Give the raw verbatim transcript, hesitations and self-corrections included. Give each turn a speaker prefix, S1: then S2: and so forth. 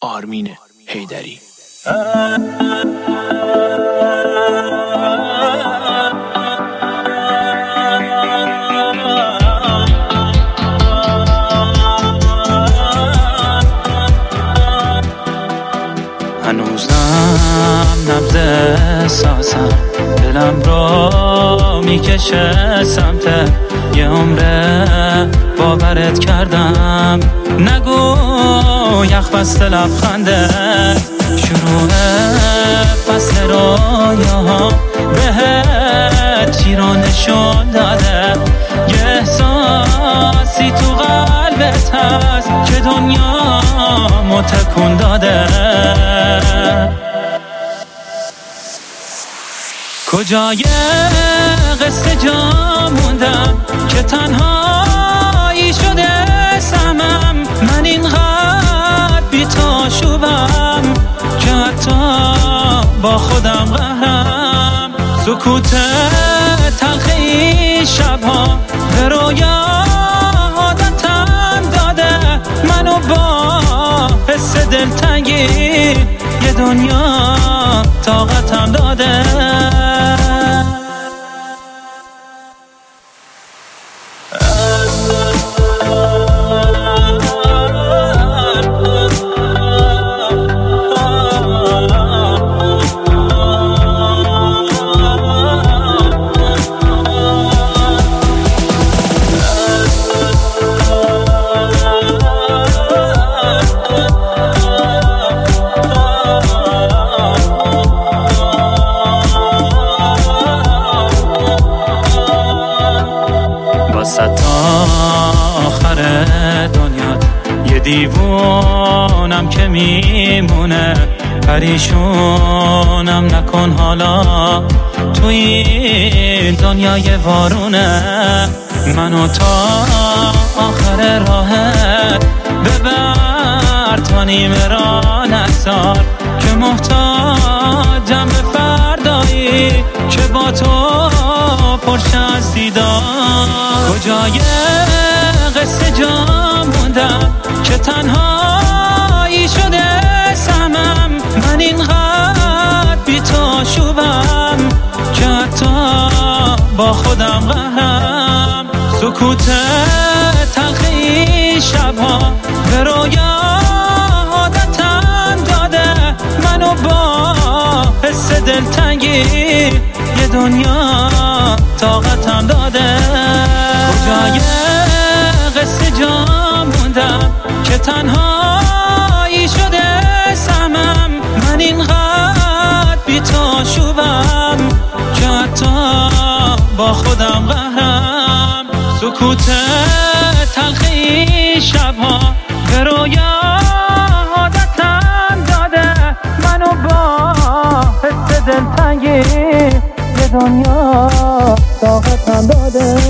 S1: آرمین حیدری.
S2: هنوزم نبض احساسم دلم رو میکشه سمت یه عمره باورت کردم. نگو یخ بسته لبخنده شروع فصل رویاها بهت چی رو نشون داده. یه احساسی تو قلبت هست که دنیا متکون داده. کجای قصه جا موندم که تنهایی شده سمم. من اینقدر بی تو شوبم که حتی با خودم قهرم. سکوت تلخی شبها به رویا عادتم داده. منو با حس دلتنگی یه دنیا طاقتم داده. تا آخر دنیا یه دیوونم که میمونه. پریشونم نکن حالا تو این دنیای وارونه. منو تا آخر راهت ببر تا نیمه راه نگذار که محتاجم به فردایی که با تو پرشه از دیدار. کجای قصه جا موندم که تنهایی شده سمم. من اینقدر بی تو شوبم که حتی با خودم قهرم. سکوت تلخی شبها به رویا عادتم داده. منو با حس دلتنگی یه دنیا طاقتم داده. کجای قصه جا موندم که تنهایی شده سمم. من اینقدر بی تو شوبم که حتی با خودم قهرم. سکوت تلخی شبها به رویا عادتم داده. منو با حس دلتنگی یه دنیا طاقتم داده.